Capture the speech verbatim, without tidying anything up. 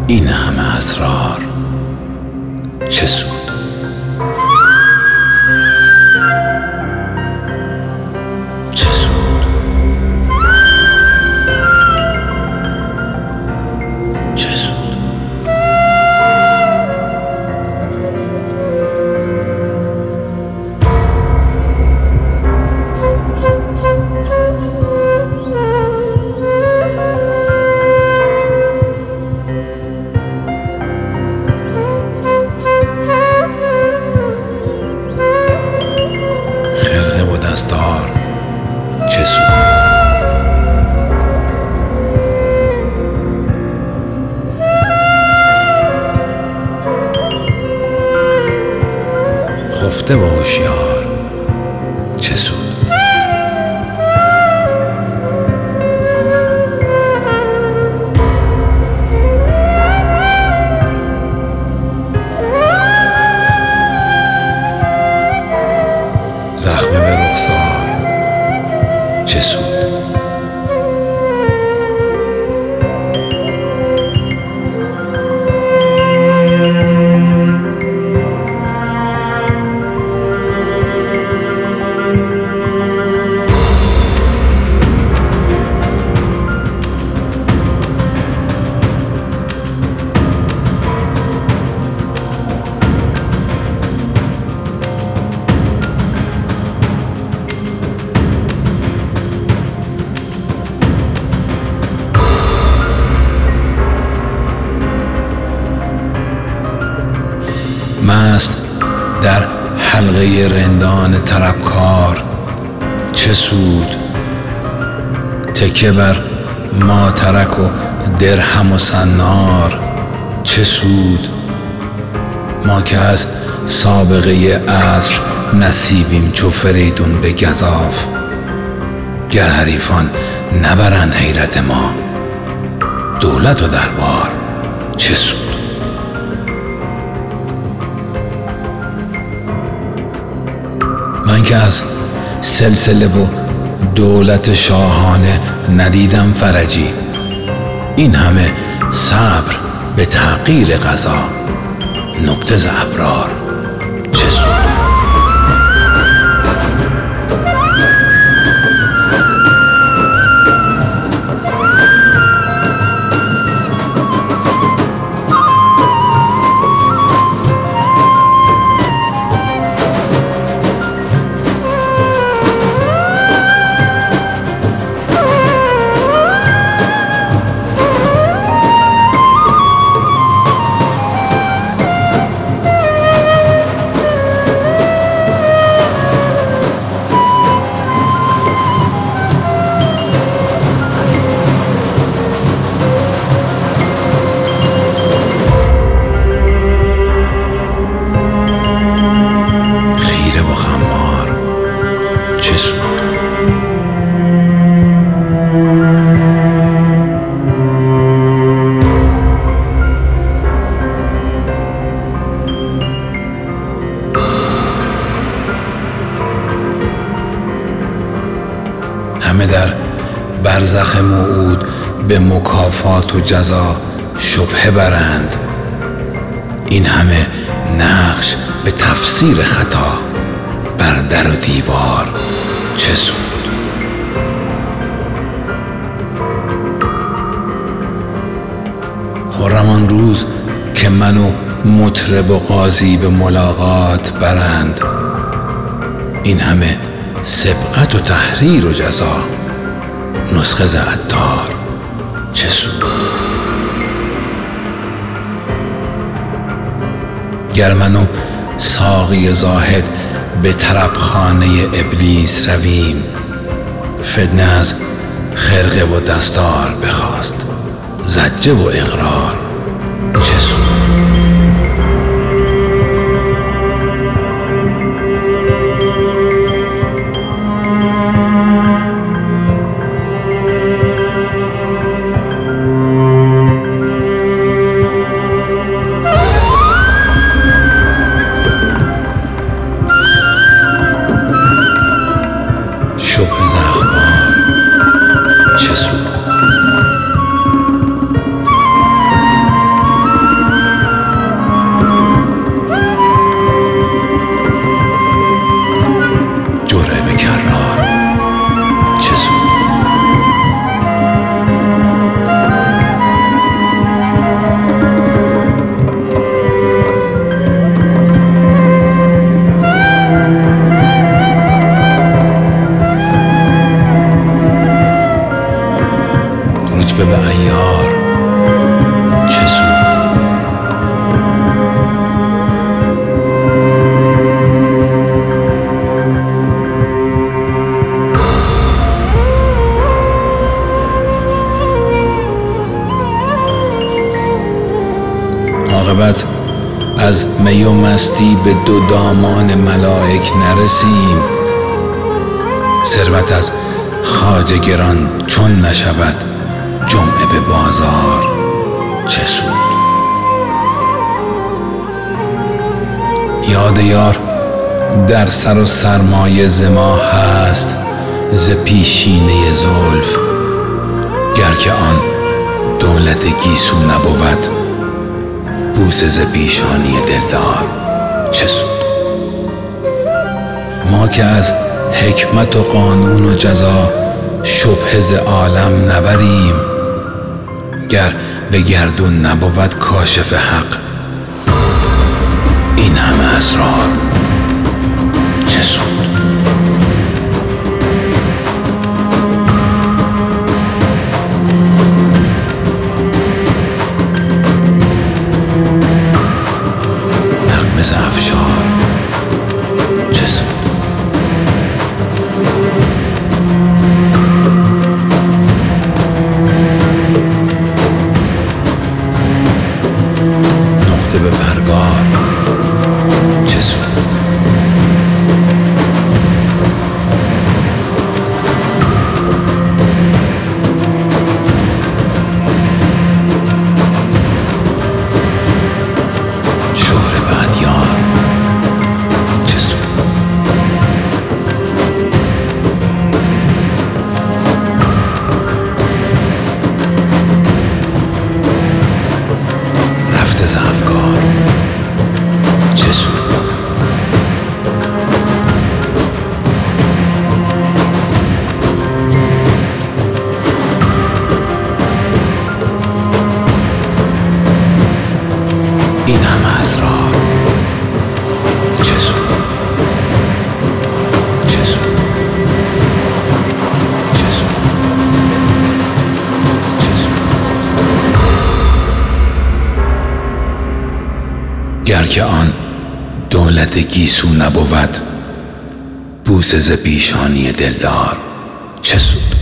این همه اسرار چه سود؟ چه سود؟ چه سود؟ خرقه و دستار چه سود؟ خفته و هوشیار چه سود؟ زخم به رخسار چه سود؟ مست در حلقه رندان طربکار چه سود؟ تکه بر ماترک و درهم و سنار چه سود؟ ما که از سابقه عصر نصیبیم چو فریدون به گزاف، گر حریفان نبرند حیرت ما دولت و دربار چه سود؟ من که از سلسله و دولت شاهانه ندیدم فرجی، این همه صبر به تحقیر قضا نکته ز ابرار چه سود؟ چه سود؟ همه در برزخ موعود به مکافات و جزا شبهه برند، این همه نقش به تفسیر خطا بر در و دیوار چه سود؟ خرم آن روز که من و مطرب و قاضی به ملاقات برند، این همه سبقت و تحریر و جزا نسخه ز عطار چه سود؟ گر من و ساقی زاهد به طربخانه ابلیس رویم، فتنه از خرقه و دستار بخواست زجه و اقرار چه سود؟ شبه زخمار چه سود؟ عشوه به عیار چه سود؟ عاقبت از می و مستی به دو دامان ملائک نرسیم. ثروت از خواجه گران چون نشود جمعه به بازار چه سود؟ یاد یار در سر و سرمایه ز ما هست ز پیشینه زلف، گر که آن دولت گیسو نبود بوسه ز پیشانی دلدار چه سود؟ ما که از حکمت و قانون و جزا شبهه ز عالم نبریم، گر به گردون نبود کاشف حق این همه اسرار چه سود؟ نغمه ز افشار چه سود؟ نقطه به پرگار چه سود؟ شهر بعد یار چه سود؟ رفته ز افکار چه سود؟ این همه اسرار چه سود؟ چه سود؟ چه سود؟ چه سود؟ گر که آن دولت گیسو نبود بوسه ز پیشانی دلدار چه سود؟